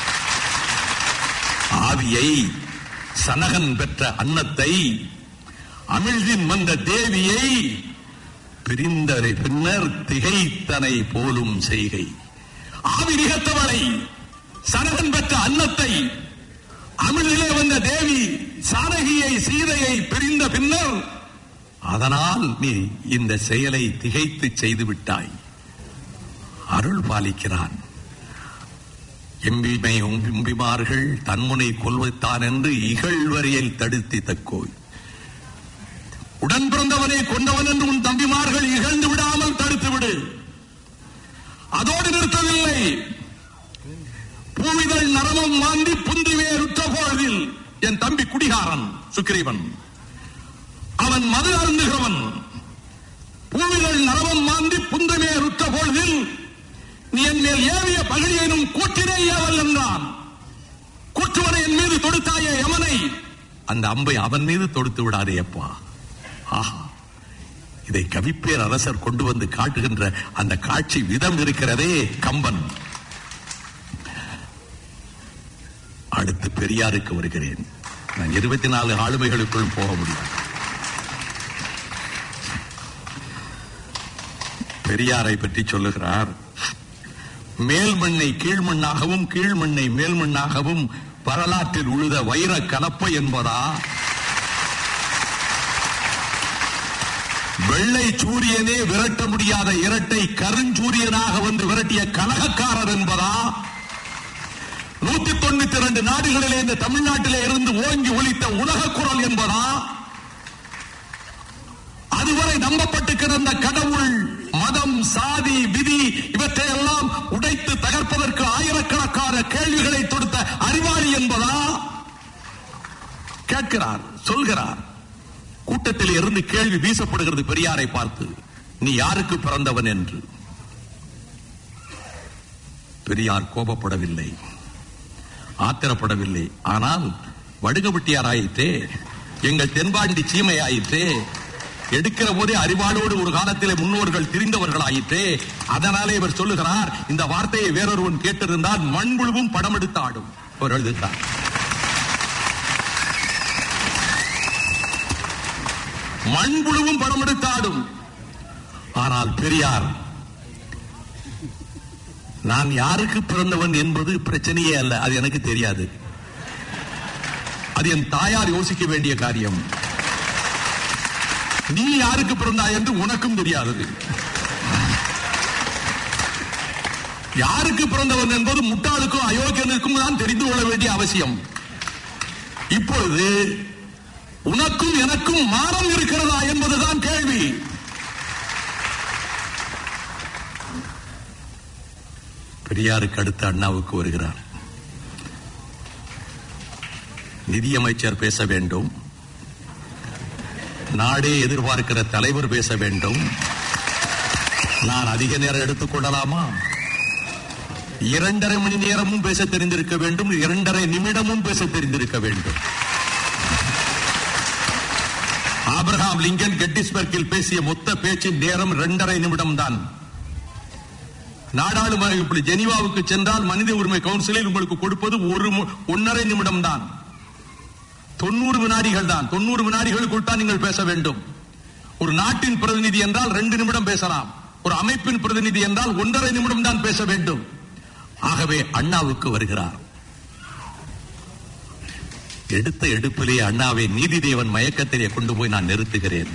Speaker 2: ஆவியை, சனகன் பெற்ற அன்னத்தை, அமிழ்தின் வந்த தேவியை பிரிந்தரை பின்னர் திகைத்தனை போலும் செய்கை. ஆவி நிகழ்த்தவளை, சனகன் பெற்ற அன்னத்தை, அமிழ்திலே வந்த தேவி சானகியை சீதையை பிரிந்த பின்னர் அதனால் நீ இந்த செயலை திகைத்து செய்து விட்டாய். அருள் பாலிக்கிறான். எம்பிமை உம்பிமார்கள் தன்முனை கொல்வத்தான் என்று இகழ்வரையில் தடுத்தி தக்கோய். உடன் பிறந்தவனை கொண்டவன் என்று உன் தம்பிமார்கள் இகழ்ந்து விடாமல் தடுத்து விடு. அதோடு நிறுத்தவில்லை. பூவிதழ் நரமம் மாந்தி புந்திவேருற்ற பொழுதில் என் தம்பி குடிகாரன் சுக்ரீவன், அவன் மது அருந்துகிறவன். பூவிதழ் நரமம் மாந்தி புந்திவேருற்ற பொழுதில் நீ என் மேல் ஏவிய பகழியனும் கூற்றினே ஏவல் என்றான். கூற்றுவனை என் மீது தொடுத்தாயே யமனை, அந்த அம்பை அவன் மீது தொடுத்து விடாதே அப்பா. ஆஹா, இதை கவிப்பேர் அரசர் கொண்டு வந்து காட்டுகின்ற அந்த காட்சி விதம் இருக்கிறதே கம்பன். அடுத்து பெரியாருக்கு வருகிறேன். நான் இருபத்தி நாலு ஆளுமைகளுக்குள் போக முடியாது. பெரியாரை பற்றி சொல்லுகிறார். மேல்மண்ணை கீழ்மண்ணாகவும் கீழ்மண்ணை மேல்மண்ணாகவும் வரலாற்றில் உழுத வைர கலப்பை என்பதா, வெள்ளை சூரியனே விரட்ட முடியாத இரட்டை கருஞ்சூரியனாக வந்து விரட்டிய கலகக்காரர் என்பதா, நூத்தி தொண்ணூத்தி இரண்டு நாடுகளிலே இந்த தமிழ்நாட்டிலே இருந்து ஓங்கி ஒலித்த உலக குரல் என்பதா, அதுவரை நம்பப்பட்டு கிடந்த கடவுள், மதம், சாதி, விதி இவற்றையெல்லாம் உடைத்து தகர்ப்பதற்கு ஆயிரக்கணக்கான கேள்விகளை தொடுத்த அறிவாளி என்பதா? கேட்கிறார், சொல்கிறார். கூட்டத்தில் இருந்து கேள்வி வீசப்படுகிறது பெரியாரை பார்த்து, நீ யாருக்கு பிறந்தவன் என்று. பெரியார் கோபப்படவில்லை, ஆத்திரப்படவில்லை. ஆனால் வடுகபட்டியார் ஆயிற்றே, எங்கள் தென்பாண்டி சீமை ஆயிற்றே, எடுக்கிற போதே அறிவாளோடு ஒரு காலத்திலே முன்னோர்கள் திரிந்தவர்கள் ஆயிற்றே. அதனாலே இவர் சொல்லுகிறார், இந்த வார்த்தையை வேறொருவன் கேட்டிருந்தால் மண்புழுவும் படம் எடுத்து ஆடும். அவர் எழுதுகிறார். மண்புழுவும் படம் எடுத்து ஆடும். ஆனால் பெரியார், நான் யாருக்கு பிறந்தவன் என்பது பிரச்சனையே அல்ல, அது எனக்கு தெரியாது. அது என் தாயார் யோசிக்க வேண்டிய காரியம். நீ யாருக்கு பிறந்தாய் என்று உனக்கும் தெரியாதது. யாருக்கு பிறந்தவன் என்பது முட்டாளுக்கும் அயோக்கியனுக்கும் தான் தெரிந்து கொள்ள வேண்டிய அவசியம். இப்பொழுது உனக்கும் எனக்கும் மாறம் இருக்கிறதா என்பதுதான் கேள்வி. பெரியாருக்கு அடுத்து அண்ணாவுக்கு வருகிறார். நிதியமைச்சர் பேச வேண்டும், நாடே எதிர்பார்க்கிற தலைவர் பேச வேண்டும். நான் அதிக நேரம் எடுத்துக்கொள்ளலாமா? இரண்டரை மணி நேரமும் பேச தெரிந்திருக்க வேண்டும், இரண்டரை நிமிடமும் பேச தெரிந்திருக்க வேண்டும். ஆபிரகாம் லிங்கன் கெட்டிஸ்பர்கில் பேசிய மொத்த பேச்சின் நேரம் இரண்டரை நிமிடம் தான். நாடாளுமன்ற இப்படி ஜெனீவாவுக்கு சென்றால் மனித உரிமை கவுன்சிலில் உங்களுக்கு கொடுப்பது ஒரு ஒன்னரை நிமிடம் தான். தொண்ணூறு வினாடிகள் தான். தொண்ணூறு வினாடிகளுக்குள் தான் நீங்கள் பேச வேண்டும். ஒரு நாட்டின் பிரதிநிதி என்றால் ரெண்டு நிமிடம் பேசலாம். ஒரு அமைப்பின் பிரதிநிதி என்றால் ஒன்றரை நிமிடம் தான் பேச வேண்டும். ஆகவே அண்ணாவுக்கு வருகிறார். எடுத்த எடுப்பிலே அண்ணாவை நீதி தேவன் மயக்கத்திலே கொண்டு போய் நான் நிறுத்துகிறேன்.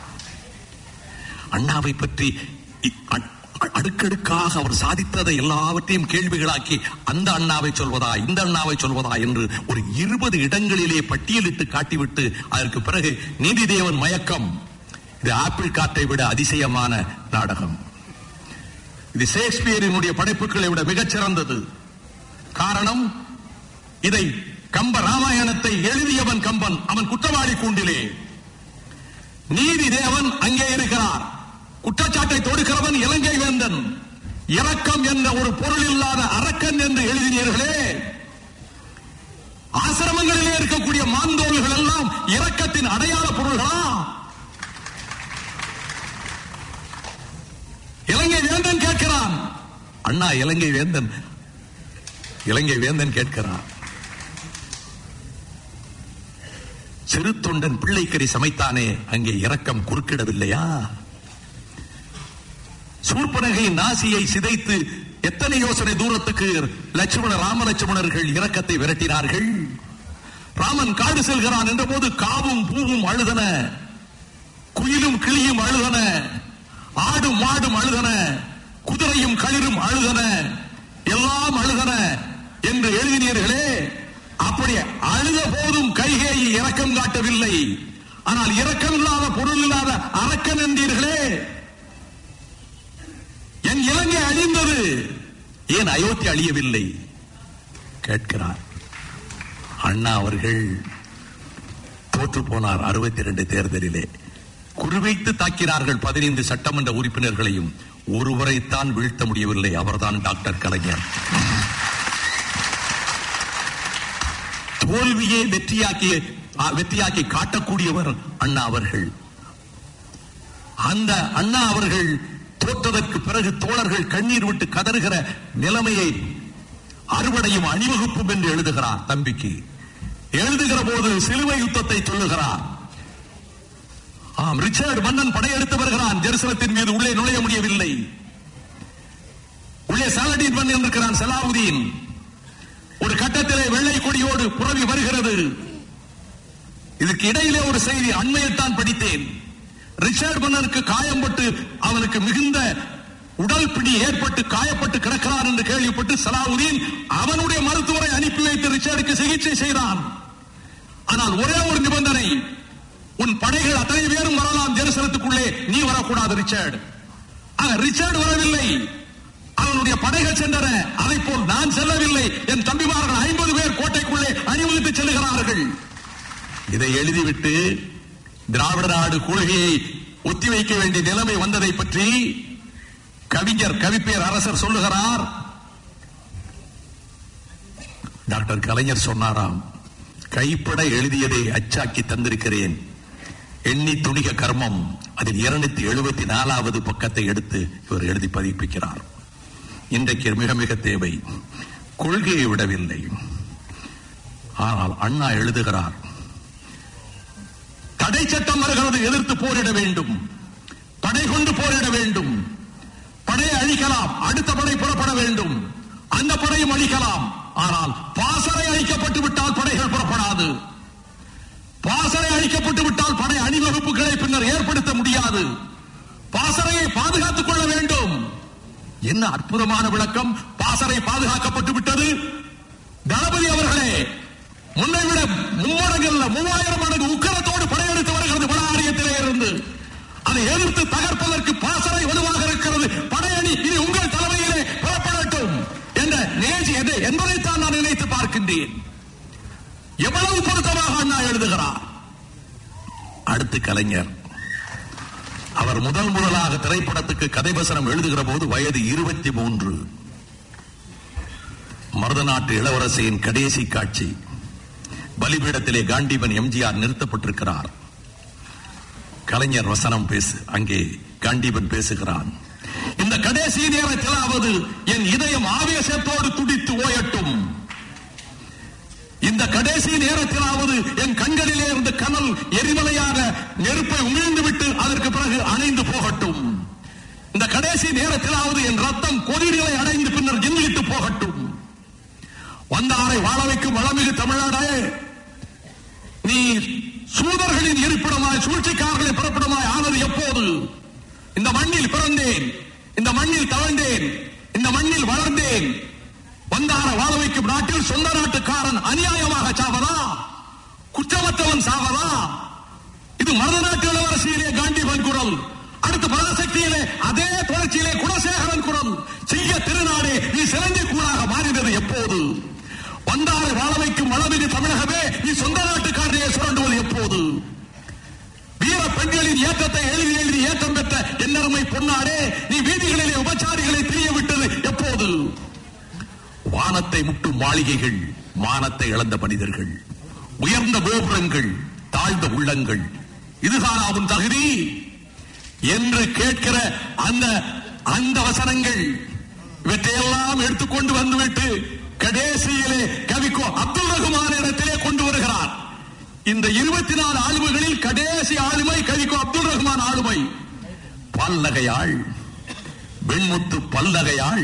Speaker 2: அண்ணாவை பற்றி அடுக்கடுக்காக அவர் சாதித்ததை எல்லாவற்றையும் கேள்விகளாக்கி அந்த அண்ணாவை சொல்வதா இந்த அண்ணாவை சொல்வதா என்று ஒரு இருபது இடங்களிலே பட்டியலிட்டு காட்டிவிட்டு அதற்கு பிறகு நீதி தேவன் மயக்கம். இது ஆப்பிள் காற்றை விட அதிசயமான நாடகம். இது ஷேக்ஸ்பியரினுடைய படைப்புகளை விட மிகச் சிறந்தது. காரணம், இதை கம்ப ராமாயணத்தை எழுதியவன் கம்பன். அவன் குற்றவாளி கூண்டிலே, நீதி தேவன் அங்கே இருக்கிறார். குற்றச்சாட்டை தொடுக்கிறவன் இலங்கை வேந்தன். இரக்கம் என்ற ஒரு பொருள் இல்லாத அரக்கன் என்று எழுதினீர்களே. ஆசிரமங்களிலே இருக்கக்கூடிய மாந்தோல்கள் எல்லாம் இரக்கத்தின் அடையாள பொருள்களா? இலங்கை வேந்தன் கேட்கிறான். அண்ணா இலங்கை வேந்தன் இலங்கை வேந்தன் கேட்கிறான், சிறு தொண்டன் பிள்ளைக்கறி சமைத்தானே, அங்கே இரக்கம் குறுக்கிடவில்லையா? சூர்பனகையின் நாசியை சிதைத்து எத்தனை யோசனை தூரத்துக்கு லட்சுமண ராமலட்சுமணர்கள் இரக்கத்தை விரட்டினார்கள். ராமன் காடு செல்கிறான் என்ற போது காவும் பூவும் அழுதன, குயிலும் கிளியும் அழுதன, ஆடும் மாடும் அழுதன, குதிரையும் களிரும் அழுதன, எல்லாம் அழுதன என்று எழுதினீர்களே. அப்படி அழுத போதும் கைகேயி இரக்கம் காட்டவில்லை. ஆனால் இரக்கம் இல்லாத பொருள் இல்லாத அரக்கன் என்றீர்களே. என் இலங்கை அழிந்தது, ஏன் அயோத்தி அழியவில்லை கேட்கிறார். அண்ணா அவர்கள் தோற்று போனார் அறுபத்தி இரண்டு தேர்தலிலே. குறிவைத்து தாக்கினார்கள் பதினைந்து சட்டமன்ற உறுப்பினர்களையும். ஒருவரைத்தான் வீழ்த்த முடியவில்லை, அவர்தான் டாக்டர் கலைஞர். தோல்வியை வெற்றியாக்கி வெற்றியாக்கி காட்டக்கூடியவர் அண்ணா அவர்கள். அந்த அண்ணா அவர்கள் தோற்றதற்கு பிறகு தோழர்கள் கண்ணீர் விட்டு கதறுகிற நிலைமையை அறுவடையும் அணிவகுப்பும் என்று எழுதுகிறார். தம்பிக்கு எழுதுகிற போது சிலுவை யுத்தத்தை சொல்லுகிறார். ஆம், ரிச்சர்ட் மன்னன் படையெடுத்து வருகிறான். ஜெருசலத்தின் மீது உள்ளே நுழைய முடியவில்லை. உள்ளே சாலடின் மன்னன் இருக்கிறான், சலாவுதீன். ஒரு கட்டத்திலே வெள்ளை கொடியோடு புறவி வருகிறது. இதற்கு இடையிலே ஒரு செய்தி அண்மையில் தான் படித்தேன். ரிச்சர்ட் மன்னனுக்கு காயம்பட்டு அவனுக்கு மிகுந்த உடல் பிடி ஏற்பட்டு காயப்பட்டு கிடக்கிறார் என்று கேள்விப்பட்டு சலாவுதீன் அவனுடைய மருத்துவரை அனுப்பி வைத்து ரிச்சர்டுக்கு சிகிச்சை செய்தான். ஆனால் ஒரே ஒரு நிபந்தனை, உன் படைகள் அத்தனை பேரும் வரலாம், ஜெருசலத்துக்குள்ளே நீ வரக்கூடாது ரிச்சர்ட். ஆக ரிச்சர்ட் வரவில்லை, அவனுடைய படைகள் சென்றன. அதை போல் நான் செல்லவில்லை. என் தம்பிமார்கள் ஐம்பது பேர் கோட்டைக்குள்ளே அணிவகுத்து செல்லுகிறார்கள். இதை எழுதிவிட்டு திராவிட நாடு கொள்கையை ஒத்திவைக்க வேண்டிய நிலைமை வந்ததை பற்றி கவிஞர் கவிப்பேர் அரசர் சொல்லுகிறார். டாக்டர் கலைஞர் சொன்னாராம், கைப்பட எழுதியதை அச்சாக்கி தந்திருக்கிறேன், எண்ணி துணிக கர்மம். அதில் இருநூத்தி எழுபத்தி நாலாவது பக்கத்தை எடுத்து இவர் எழுதி பதிப்பிக்கிறார். இன்றைக்கு மிக மிக தேவை. கொள்கையை விடவில்லை. ஆனால் அண்ணா எழுதுகிறார், தடை சட்டம் வருகிறது, எதிர்த்து போரிட வேண்டும், படை கொண்டு போரிட வேண்டும். படையை அழிக்கலாம், அடுத்த படை புறப்பட வேண்டும், அந்த படையும் அழிக்கலாம். ஆனால் பாசறை அழிக்கப்பட்டு விட்டால் படைகள் புறப்படாது. பாசறை அழிக்கப்பட்டு விட்டால் படை அணிவகுப்புகளை பின்னர் ஏற்படுத்த முடியாது. பாசறையை பாதுகாத்துக் கொள்ள வேண்டும். என்ன அற்புதமான விளக்கம்! பாசறை பாதுகாக்கப்பட்டு விட்டது. தளபதி அவர்களே, முன்னை விட மும்மடங்கள்ல மூவாயிரம் மடங்கு உக்கரத்தோடு படையெடுத்து வருகிறது வடஆரியத்திலே இருந்து. அதை எதிர்த்து தகர்ப்பதற்கு பாசறை வலுவாக இருக்கிறது. படையணி இது உங்கள் தலைமையிலே புறப்படட்டும் என்ற நிகழ்ச்சி எது என்பதைத்தான் நான் நினைத்து பார்க்கின்றேன். எவ்வளவு பொருத்தமாக அண்ணா எழுதுகிறார். அடுத்து கலைஞர். அவர் முதல் முதலாக திரைப்படத்துக்கு கதைவசனம் எழுதுகிற போது வயது இருபத்தி மூன்று. மருதநாட்டு இளவரசியின் கடைசி காட்சி. பலிபீடத்திலே காண்டீபன் எம்ஜிஆர் நிறுத்தப்பட்டிருக்கிறார். கலைஞர் வசனம் பேசு. அங்கே காண்டீபன் பேசுகிறான். இந்த கடைசி நேரத்திலாவது என் இதயம் ஆவேசத்தோடு துடித்து ஓயட்டும். இந்த கடைசி நேரத்திலாவது என் கண்களிலே இருந்து கனல் எரிமலையாக நெருப்பை உமிழ்ந்து விட்டு அதற்கு பிறகு அணைந்து போகட்டும். இந்த கடைசி நேரத்திலாவது என் ரத்தம் கொதிநிலை அடைந்து பின்னர் எண்ணிட்டு போகட்டும். வந்தாரை வாழ வைக்கும் வளமிகு தமிழ்நாடே, நீ சூதர்களின் இருப்பிடமாய் சூழ்ச்சிக்காரர்களை பிறப்பிடமாய் ஆனது எப்போது? இந்த மண்ணில் பிறந்தேன், இந்த மண்ணில் தவழ்ந்தேன், இந்த மண்ணில் வளர்ந்தேன். வந்தார வாழ வைக்கும் நாட்டில் சொந்த நாட்டுக்காரன் அநியாயமாக சாவதா? குற்றமற்றவன் சாவதா? இது மருதநாட்டு இளவரசியிலே காண்டீபன் குரல். அடுத்து பராசக்தியிலே அதே தொடர்ச்சியிலே குணசேகரன் குரல். செய்ய திருநாடே, நீ சிறந்த கூறாக மாறினது எப்போது? வந்தாரை வாழ வைக்கும் வளமிகு தமிழகமே, நீ சொந்த நாட்டுக்காரனையே சுரண்டுவது எப்போது? வீர பெண்களின் ஏற்றத்தை எழுதி எழுதி ஏற்றம் பெற்ற என்னருமை பொன்னாடே, நீ வீதிகளிலே உபச்சாரிகளை திரிய விட்டது எப்போது? வானத்தை முட்டும் மாளிகைகள், மானத்தை இழந்த மனிதர்கள், உயர்ந்த கோபுரங்கள், தாழ்ந்த உள்ளங்கள், இதுதான் அவன் தகுதி என்று கேட்கிற அந்த அந்த வசனங்கள் இவற்றையெல்லாம் எடுத்துக்கொண்டு வந்துவிட்டு கடைசியிலே கவிக்கோ அப்துல் ரஹ்மான் இடத்திலே கொண்டு வருகிறார். இந்த இருபத்தி நாலு ஆளுமைகளில் கடைசி ஆளுமை கவிக்கோ அப்துல் ரஹ்மான் ஆளுமை. பல்நகையாள், வெண்முத்து பல்நகையாள்,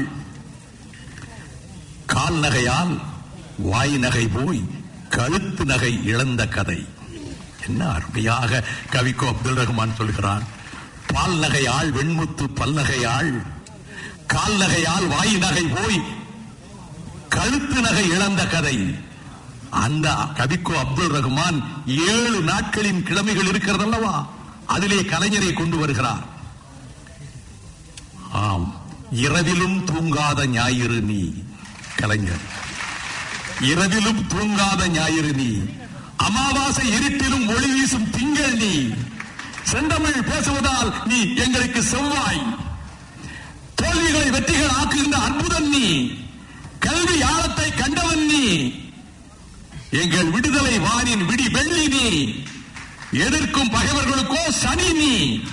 Speaker 2: கால் நகையால் வாய் நகை போய் கழுத்து நகை இழந்த கதை. என்ன அருமையாக கவிக்கோ அப்துல் ரஹ்மான் சொல்கிறான். பால் நகையாள், வெண்முத்து பல்நகையாள், கால் நகையால் வாய் நகை போய் கழுத்து நகை இழந்த கதை. அந்த கவிக்கோ அப்துல் ரஹ்மான் ஏழு நாட்களின் கிழமைகள் இருக்கிறது அல்லவா, அதிலே கலைஞரை கொண்டு வருகிறார். ஆம், இரவிலும் தூங்காத ஞாயிறு நீ கலைஞர், இரவிலும் தூங்காத ஞாயிறு நீ, அமாவாசை இருட்டிலும் ஒளி வீசும் திங்கள் நீ, செந்தமிழ் பேசுவதால் நீ எங்களுக்கு செவ்வாய், தோல்விகளை வெற்றிகள் ஆக்குகின்ற அற்புதம் நீ, கல்வி ஆழத்தை கண்டவன் நீ, எங்கள் விடுதலை வானின் விடி வெள்ளி நீ, எதிர்க்கும் பகைவர்களுக்கோ சனி நீ.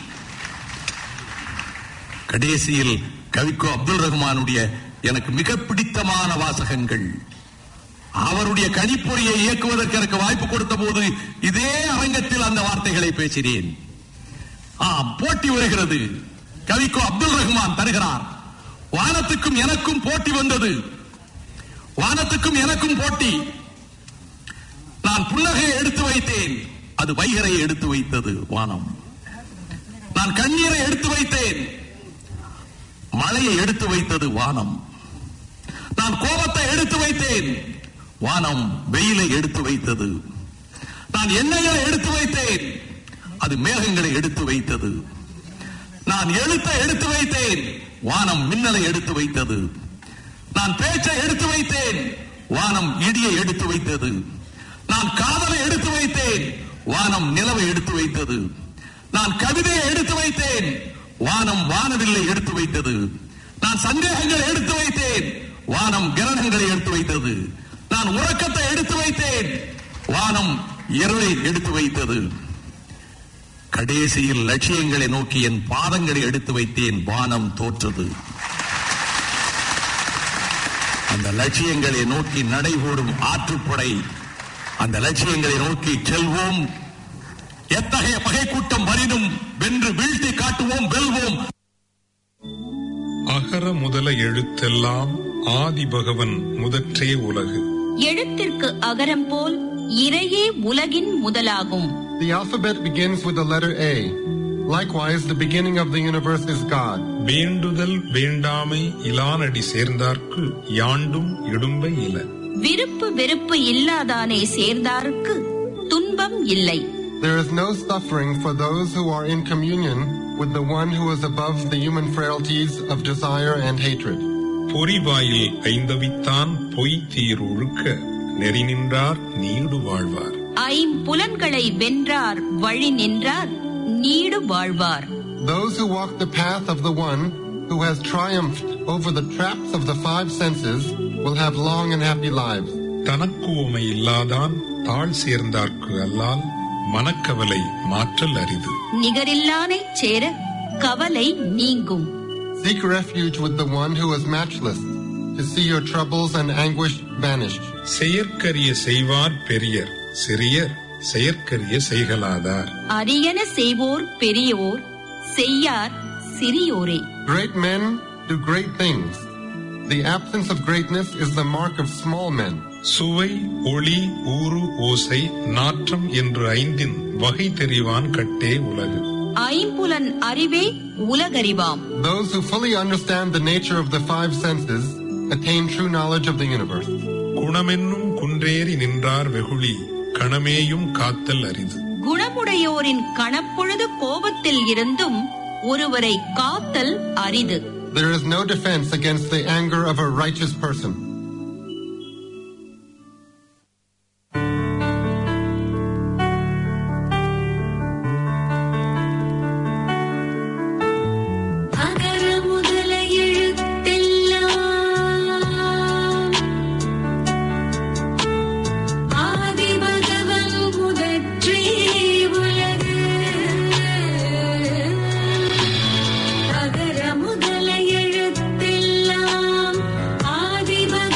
Speaker 2: கடைசியில் கவிக்கோ அப்துல் ரஹ்மானுடைய எனக்கு மிக பிடித்தமான வாசகங்கள். அவருடைய கணிப்பொறியை இயக்குவதற்கு எனக்கு வாய்ப்பு கொடுத்த போது இதே அரங்கத்தில் அந்த வார்த்தைகளை பேசினேன். போட்டி வருகிறது, கவிக்கோ அப்துல் ரஹ்மான் தருகிறார். வானத்துக்கும் எனக்கும் போட்டி வந்தது, வானத்துக்கும் எனக்கும் போட்டி. நான் புன்னகையை எடுத்து வைத்தேன், அது வைகரையை எடுத்து வைத்தது வானம். நான் கண்ணீரை எடுத்து வைத்தேன், மழையை எடுத்து வைத்தது வானம். நான் கோபத்தை எடுத்து வைத்தேன், வானம் வெயிலை எடுத்து வைத்தது. நான் எண்ணெயை எடுத்து வைத்தேன், அது மேகங்களை எடுத்து வைத்தது. நான் எழுத்தை எடுத்து வைத்தேன், வானம் மின்னலை எடுத்து வைத்தது. நான் பேச்சை எடுத்து வைத்தேன், வானம் இடியை எடுத்து வைத்தது. நான் காதலை எடுத்து வைத்தேன், வானம் நிலவை எடுத்து வைத்தது. நான் கவிதையை எடுத்து வைத்தேன், வானம் வானவில்லை எடுத்து வைத்தது. நான் சந்தேகங்களை எடுத்து வைத்தேன், வானம் கிரணங்களை எடுத்து வைத்தது. நான் உறக்கத்தை எடுத்து வைத்தேன், வானம் இருளை எடுத்து வைத்தது. கடைசியில் லட்சியங்களை நோக்கி என் பாதங்களை எடுத்து வைத்தேன், வானம் தோற்றது. அந்த லட்சியங்களை நோக்கி நடைபோடும் ஆற்றுப்படை, அந்த லட்சியங்களை நோக்கி செல்வோம். எத்தகைய பகை கூட்டம் வரினும் வென்று வீழ்த்தி காட்டுவோம், வெல்வோம்.
Speaker 3: அகர முதல எழுத்தெல்லாம் ஆதி பகவன் முதற்றே உலகு.
Speaker 4: எழுத்திற்கு அகரம் போல் இறையே உலகின் முதலாகும்.
Speaker 5: The alphabet begins with the letter A. Likewise, the beginning of the universe is God.
Speaker 3: வேண்டுதல் வேண்டாமை இலானடி சேர்ந்தார்க்கு யாண்டும் இடும்பை இல.
Speaker 4: விருப்பு வெறுப்பு இல்லாதானே சேர்ந்தார்க்கு துன்பம் இல்லை.
Speaker 5: There is no suffering for those who are in communion with the one who is above the human frailties of desire and hatred.
Speaker 3: பொறிவாயில் ஐந்தவித்தான் பொய் தீர் ஒழுக்க நெறி நின்றார் நீடு வாழ்வார்.
Speaker 4: ஐம்புலன்களை வென்றார் வழி நின்றார் நீடு வாழ்வார்.
Speaker 5: Those who walk the path of the one who has triumphed over the traps of the five senses will have long and happy lives.
Speaker 3: தனக்கு உமை இல்லாதான் தாழ் சேர்ந்தார்க்கு அல்லால் மனக்கவலை மாற்றல் அரிது.
Speaker 4: நிகரில்லானைச் சேர கவலை நீங்கும்.
Speaker 5: Seek refuge with the one who is matchless, to see your troubles and anguish vanished.
Speaker 3: செயற்கரிய செய்வார் பெரியர், சிறியர் செயற்கரிய செய்கலாதார்.
Speaker 4: அரியன செய்வோர் பெரியோர், செய்யார் சிறியோரே.
Speaker 5: Great men do great things. The absence of greatness is the mark of small men.
Speaker 3: சுவை, ஒளி, ஊறு, ஓசை, நாற்றம் என்று ஐந்தின் வகை தெரிவான் கட்டே உலகு.
Speaker 4: ஐம்புலன் அறிவே உலகறிவாம்.
Speaker 5: Those who fully understand the nature of the five senses attain true knowledge of the universe.
Speaker 3: குணமென்னும் குன்றேறி நின்றார் வெகுளி, கணமேயும் காத்தல் அரிது.
Speaker 4: குணமுடையோரின் கணப்பொழுது கோபத்தில் இருந்தும் ஒருவரை காத்தல் அரிது.
Speaker 5: There is no defense against the anger of a righteous person.
Speaker 7: அகர முதல எழுத்தெல்லாம் ஆதிபகவன்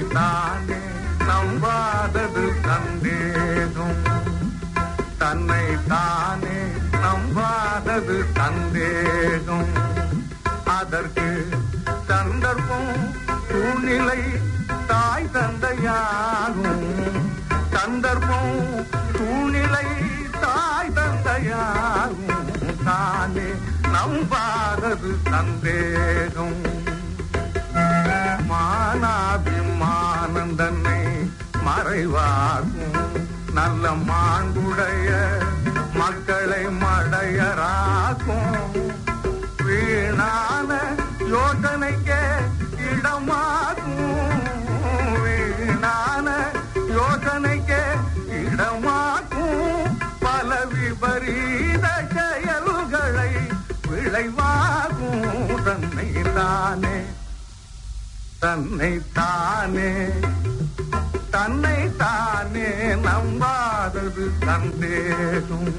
Speaker 7: தானே நம்பாதது சந்தேகம், தன்னை தானே நம்பாதது சந்தேகம். அதற்கு சந்தர்ப்பம் சூழ்நிலை தாய் தந்தையாகும், சந்தர்ப்பம் சூழ்நிலை தாய் தந்தையாகும். தானே நம்பாதது சந்தேகம். மானாபிமானம் தன்னை மறைவாகும், நல்ல மாண்புடைய மக்களை மடையராக்கும். வீணான யோசனைக்கே இடமாக்கும், வீணான யோசனைக்கே இடமாக்கும். பல விபரீத செயல்களை விளைவாகும். தன்னை தானே தன்னை தானே தன்னை தானே நம்பாதது சந்தேகம்.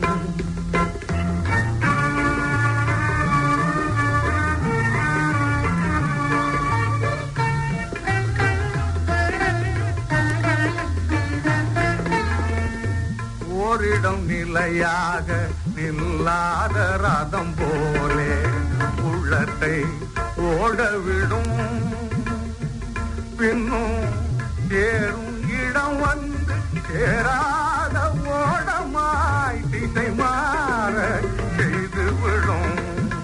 Speaker 7: ஓரிடம் நிலையாக நில்லாத ரதம் போலே உள்ளத்தை ஓடவிடும். பின்னும் சேரும் இடம் வந்து சேராத ஓடமாய் திசை மாற செய்து விடும்.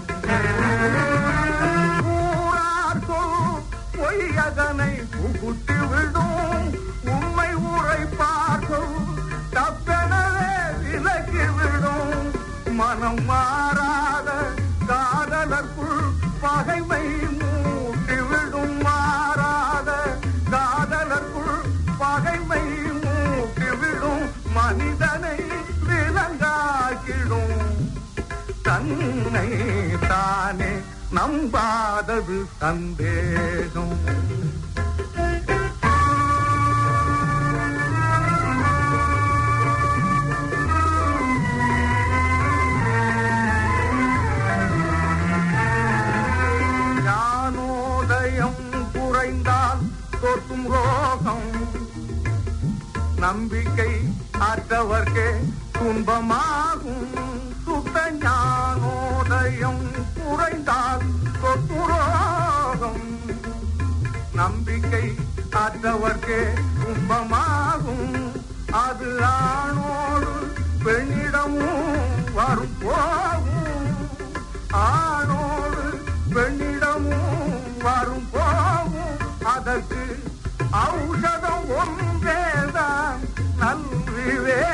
Speaker 7: ஊரார் சொல் பொய்யதனை புகுத்தி விடும். உண்மை உரைப்பார் சொல் தப்பெனவே விலக்கி விடும். மனம் மாறாத காதலர்க்குள் பகைமை மூட்டிவிடும். மாறாத காதலர்க்குள் பகைமை மூட்டிவிடும். மனிதனை விலங்காக்கிடும். தன்னை தானே நம்பாதது சந்தேகம். குறைந்தால் தோற்றும் ரோகம், நம்பிக்கை அற்றவர்க்கே துன்பமாகும். சுத்த ஞானோதயம் குறைந்தால் தோற்றும் ரோகம், நம்பிக்கை அற்றவர்க்கே துன்பமாகும். அது ஆணோடு பெண்ணிடமும் வரும் போகும், ஆணோடு பெண்ணிடமும் வரும் போகும். அதற்கு ஔஷதம் ஒன்றேதான் நல்விவே